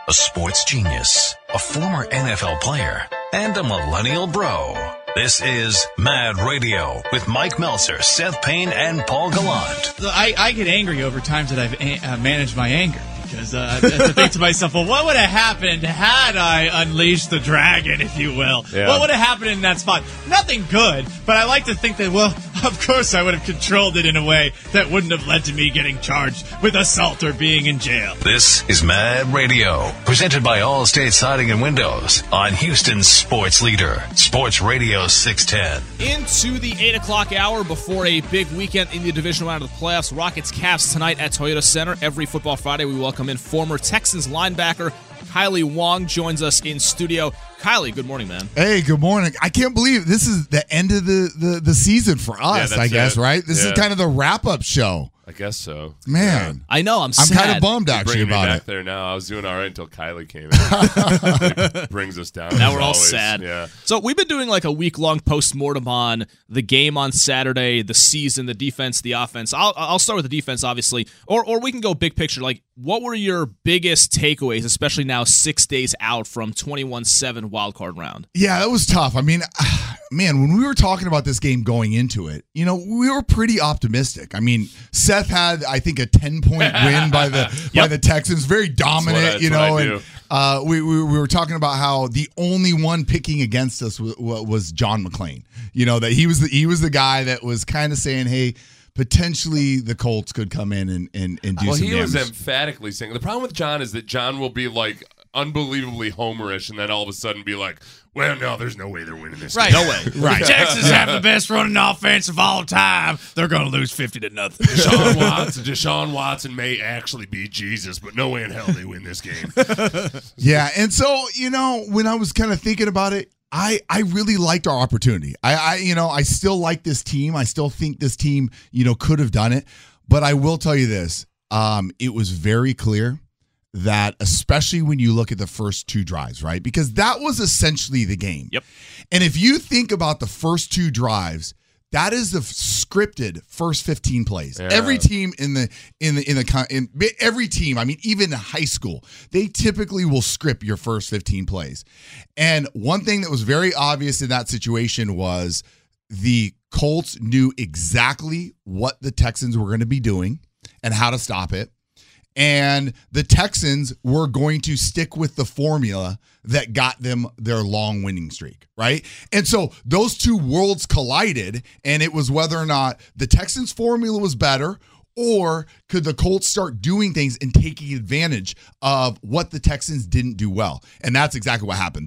a sports genius, a former NFL player, and a millennial bro. This is Mad Radio with Mike Meltzer, Seth Payne, and Paul Gallant. I get angry over times that I've managed my anger. Because I have to think to myself, well, what would have happened had I unleashed the dragon, if you will? Yeah. What would have happened in that spot? Nothing good, but I like to think that, well, of course I would have controlled it in a way that wouldn't have led to me getting charged with assault or being in jail. This is Mad Radio, presented by Allstate Siding and Windows on Houston's sports leader, Sports Radio 610. Into the 8 o'clock hour before a big weekend in the divisional round of the playoffs. Rockets Cavs tonight at Toyota Center. Every football Friday we welcome in former Texans linebacker Kylie Wong joins us in studio. Kylie, good morning, man. Hey, good morning. I can't believe this is the end of the season for us, I guess, right? This is kind of the wrap-up show. I guess so. Man. Yeah. I know, I'm kind of bummed, actually, about back it. there now. I was doing all right until Kylie came in. It brings us down. Now we're all always. sad. Yeah. So we've been doing like a week-long post-mortem on the game on Saturday, the season, the defense, the offense. I'll start with the defense, obviously. Or we can go big picture. Like, what were your biggest takeaways, especially now 6 days out from 21-7 wildcard round? Yeah, that was tough. I mean, man, when we were talking about this game going into it, you know, we were pretty optimistic. I mean, Seth had, I think, a 10-point win by the Texans, very dominant, and we were talking about how the only one picking against us was John McClain. You know, that he was the guy that was kind of saying, hey, potentially the Colts could come in and do some damage. Well, he was emphatically saying, the problem with John is that John will be like unbelievably homerish and then all of a sudden be like, well, no, there's no way they're winning this game. No way. Right. Texans have the best running offense of all time. They're going to lose 50-0. Deshaun Watson may actually be Jesus, but no way in hell they win this game. Yeah, and so, you know, when I was kind of thinking about it, I really liked our opportunity. I still like this team. I still think this team, could have done it. But I will tell you this. It was very clear that, especially when you look at the first two drives, right? Because that was essentially the game. Yep. And if you think about the first two drives, that is the scripted first 15 plays. Yeah. Every team every team, I mean, even in high school, they typically will script your first 15 plays. And one thing that was very obvious in that situation was the Colts knew exactly what the Texans were going to be doing and how to stop it. And the Texans were going to stick with the formula that got them their long winning streak, right? And so those two worlds collided, and it was whether or not the Texans' formula was better, or could the Colts start doing things and taking advantage of what the Texans didn't do well. And that's exactly what happened.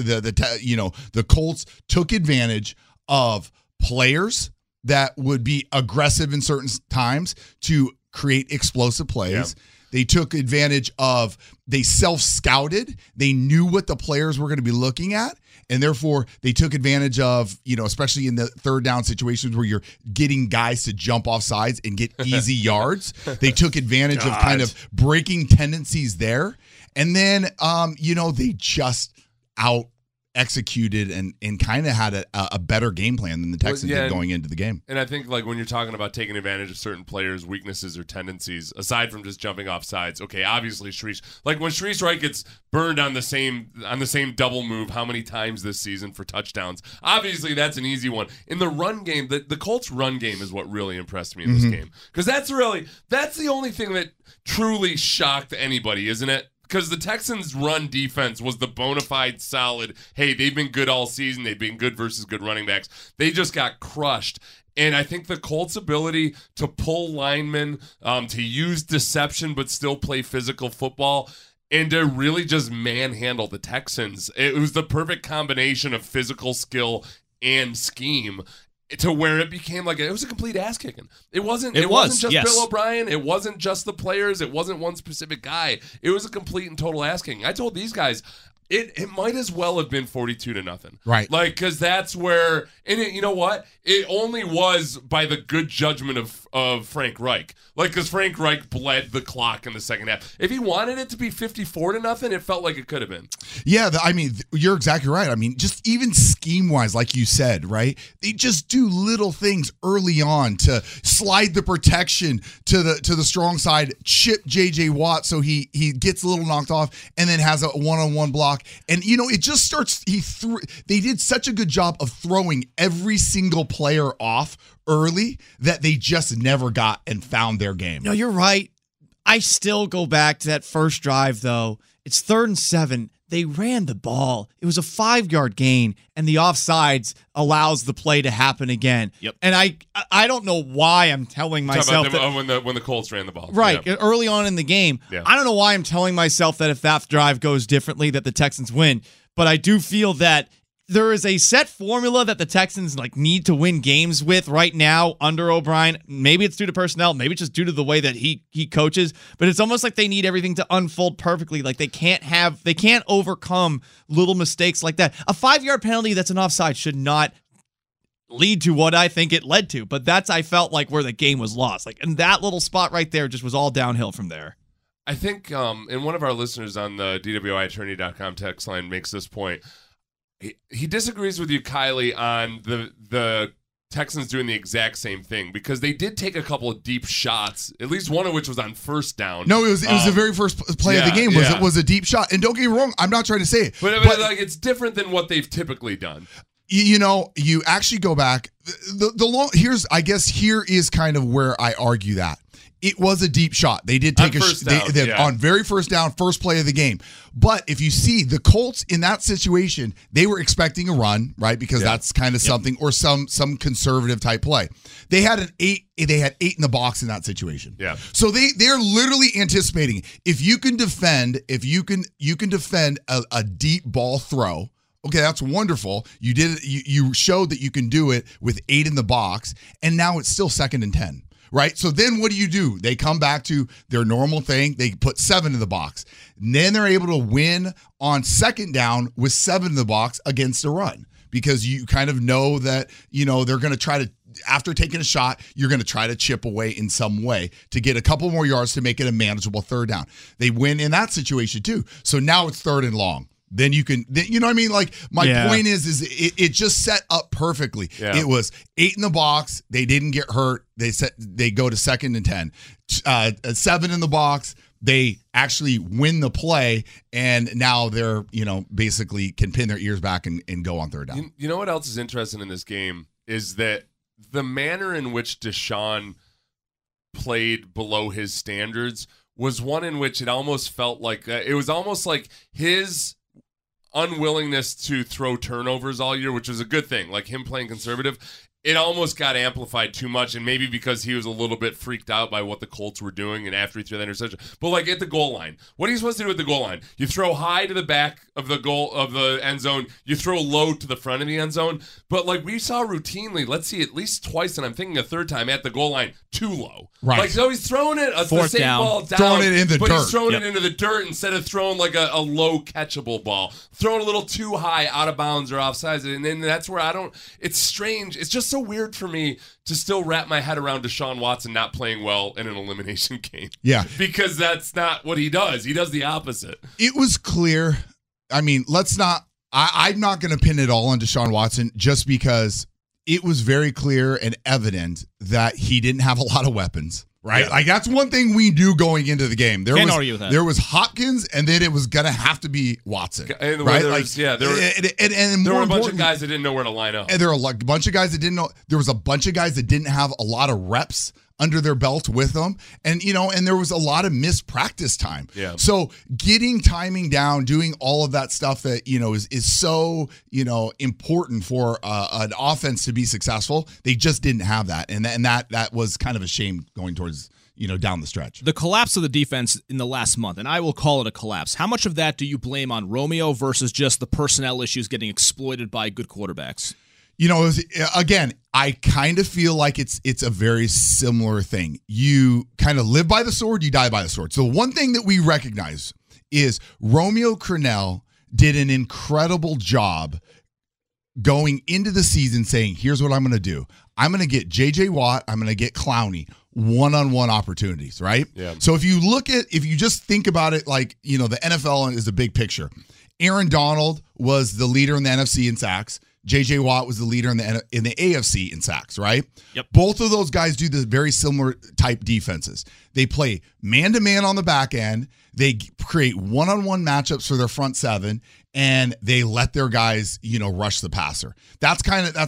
The Colts took advantage of players that would be aggressive in certain times to create explosive plays. Yeah. They took advantage of, they self-scouted. They knew what the players were going to be looking at. And therefore, they took advantage of, especially in the third down situations where you're getting guys to jump off sides and get easy yards. They took advantage of kind of breaking tendencies there. And then, they just executed and kind of had a better game plan than the Texans did going into the game. And I think like when you're talking about taking advantage of certain players' weaknesses or tendencies, aside from just jumping off sides, okay, obviously Shreese, like when Shreese Wright gets burned on the same double move how many times this season for touchdowns, obviously that's an easy one. In the run game, the Colts run game is what really impressed me in this game. Because that's the only thing that truly shocked anybody, isn't it? Because the Texans' run defense was the bona fide solid, hey, they've been good all season. They've been good versus good running backs. They just got crushed. And I think the Colts' ability to pull linemen, to use deception but still play physical football, and to really just manhandle the Texans, it was the perfect combination of physical skill and scheme. To where it became like it was a complete ass kicking. It wasn't just Bill O'Brien. It wasn't just the players. It wasn't one specific guy. It was a complete and total ass kicking. I told these guys, It might as well have been 42-0. Right. Like, because that's where, and you know what? It only was by the good judgment of Frank Reich. Like, because Frank Reich bled the clock in the second half. If he wanted it to be 54-0, it felt like it could have been. Yeah, I mean, you're exactly right. I mean, just even scheme-wise, like you said, right? They just do little things early on to slide the protection to the strong side, chip J.J. Watt so he gets a little knocked off, and then has a one-on-one block. And, it just starts, they did such a good job of throwing every single player off early that they just never got and found their game. No, you're right. I still go back to that first drive, though. It's 3rd and 7. They ran the ball. It was a 5-yard gain, and the offsides allows the play to happen again. Yep. And I don't know why I'm telling myself that when the Colts ran the ball. Right, yeah. Early on in the game. Yeah. I don't know why I'm telling myself that if that drive goes differently that the Texans win, but I do feel that there is a set formula that the Texans need to win games with right now under O'Brien. Maybe it's due to personnel, maybe it's just due to the way that he coaches, but it's almost like they need everything to unfold perfectly. Like they can't overcome little mistakes like that. A 5-yard penalty that's an offside should not lead to what I think it led to, but I felt like where the game was lost. And that little spot right there just was all downhill from there. I think, and one of our listeners on the DWIattorney.com text line makes this point. He disagrees with you, Kylie, on the Texans doing the exact same thing because they did take a couple of deep shots, at least one of which was on first down. No, it was the very first play of the game was a deep shot. And don't get me wrong, I'm not trying to say it. But it's different than what they've typically done. You actually go back. Here is kind of where I argue that. It was a deep shot. They did take on very first down, first play of the game. But if you see the Colts in that situation, they were expecting a run, right? Because that's kind of something, or some conservative type play. They had 8 in the box in that situation. Yeah. So they're literally anticipating if you can defend a deep ball throw. Okay, that's wonderful. You did it. You showed that you can do it with 8 in the box, and now it's still 2nd and 10. Right? So then what do? They come back to their normal thing. They put 7 in the box. And then they're able to win on 2nd down with 7 in the box against a run because you kind of know that, they're going to try to, after taking a shot, you're going to try to chip away in some way to get a couple more yards to make it a manageable 3rd down. They win in that situation too. So now it's 3rd and long. Then you can, you know what I mean? Point is it just set up perfectly. Yeah. It was 8 in the box. They didn't get hurt. They go to 2nd and 10, 7 in the box. They actually win the play, and now they're, basically can pin their ears back and go on 3rd down. You know what else is interesting in this game is that the manner in which Deshaun played below his standards was one in which it almost felt like it was almost like his unwillingness to throw turnovers all year, which was a good thing, like him playing conservative. It almost got amplified too much, and maybe because he was a little bit freaked out by what the Colts were doing and after he threw that interception. But at the goal line, what are you supposed to do at the goal line? You throw high to the back of the end zone. You throw low to the front of the end zone. But we saw routinely, let's see, at least twice, and I'm thinking a 3rd time at the goal line, too low. Right. So he's throwing it the same ball down, throwing it in the dirt. He's throwing it into the dirt instead of throwing a low catchable ball. Throwing a little too high, out of bounds or offsides, and then that's where it's strange. It's just so weird for me to still wrap my head around Deshaun Watson not playing well in an elimination game. Yeah. Because that's not what he does. He does the opposite. It was clear. I mean, I'm not going to pin it all on Deshaun Watson just because it was very clear and evident that he didn't have a lot of weapons. Right? Yeah. That's one thing we knew going into the game. Can't argue with that. There was Hopkins, and then it was going to have to be Watson. And right? There were a bunch of guys that didn't know where to line up. And there were a bunch of guys that didn't know. There was a bunch of guys that didn't have a lot of reps under their belt with them. And, and there was a lot of missed practice time. Yeah. So getting timing down, doing all of that stuff that, is so, important for an offense to be successful. They just didn't have that. And that was kind of a shame going towards, down the stretch. The collapse of the defense in the last month, and I will call it a collapse. How much of that do you blame on Romeo versus just the personnel issues getting exploited by good quarterbacks? Again, I kind of feel like it's a very similar thing. You kind of live by the sword, you die by the sword. So one thing that we recognize is Romeo Crennel did an incredible job going into the season saying, here's what I'm going to do. I'm going to get J.J. Watt. I'm going to get Clowney one-on-one opportunities, right? Yeah. So if you just think about it like, the NFL is a big picture. Aaron Donald was the leader in the NFC in sacks. J.J. Watt was the leader in the AFC in sacks, right? Yep. Both of those guys do the very similar type defenses. They play man-to-man on the back end. They create one-on-one matchups for their front seven, and they let their guys, rush the passer. That's kind of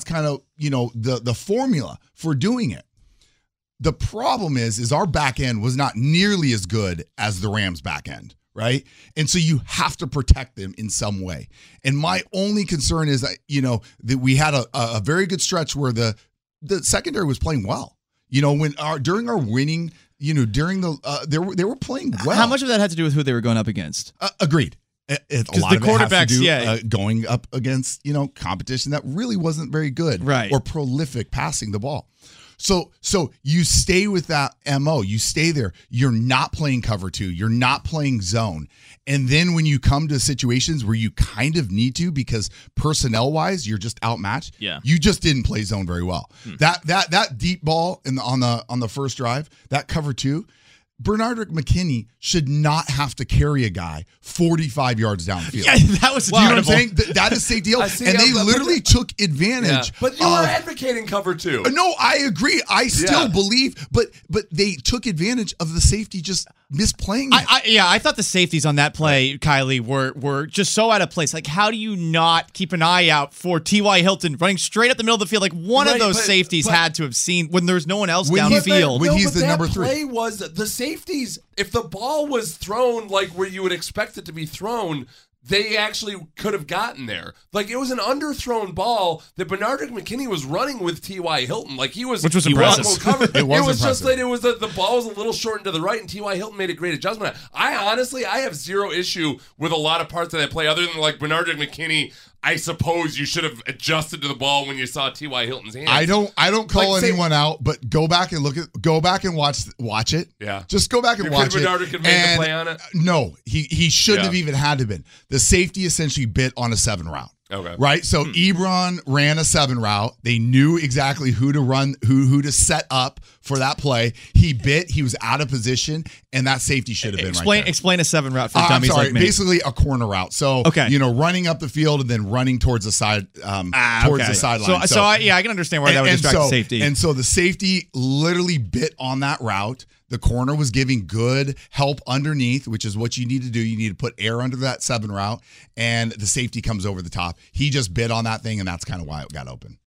the formula for doing it. The problem is our back end was not nearly as good as the Rams' back end, right? And so you have to protect them in some way. And my only concern is that, that we had a very good stretch where the secondary was playing well. During our winning, during the they were playing well. How much of that had to do with who they were going up against? Agreed. A lot the of it has to quarterbacks, do, going up against competition that really wasn't very good, right, or prolific passing the ball. So you stay with that MO. You stay there. You're not playing cover 2. You're not playing zone. And then when you come to situations where you kind of need to, because personnel wise you're just outmatched. Yeah. You just didn't play zone very well. That deep ball on the first drive, that cover 2. Benardrick McKinney should not have to carry a guy 45 yards downfield. Yeah, that was you know what I'm saying? That is safety deal. And they literally took advantage. Yeah. But you were advocating cover 2. No, I agree. I still believe, but they took advantage of the safety just misplaying it. I thought the safeties on that play, Kylie, were just so out of place. Like, how do you not keep an eye out for T.Y. Hilton running straight up the middle of the field? Like, one of those safeties had to have seen when there's no one else downfield. When he's the number 3. Play was the safeties. If the ball was thrown like where you would expect it to be thrown, they actually could have gotten there. Like, it was an underthrown ball that Benardrick McKinney was running with T.Y. Hilton. Like, which was impressive. It was just that the ball was a little short to the right, and T.Y. Hilton made a great adjustment. I have zero issue with a lot of parts of that play, other than like Benardrick McKinney. I suppose you should have adjusted to the ball when you saw T.Y. Hilton's hands. I don't call anyone out, but go back and watch it. Yeah. Just go back and watch it. Benardrick could make the play on it? No, he shouldn't have even had to been. The safety essentially bit on a 7 route. Okay. Right? So Ebron ran a 7 route. They knew exactly who to run, who to set up for that play. He was out of position, and that safety should have been right there. Explain a 7 route for dummies like me. Basically a corner route. So, running up the field and then running towards the side, the sideline. So I can understand why that would distract the safety. And so the safety literally bit on that route. The corner was giving good help underneath, which is what you need to do. You need to put air under that 7 route, and the safety comes over the top. He just bit on that thing, and that's kind of why it got open.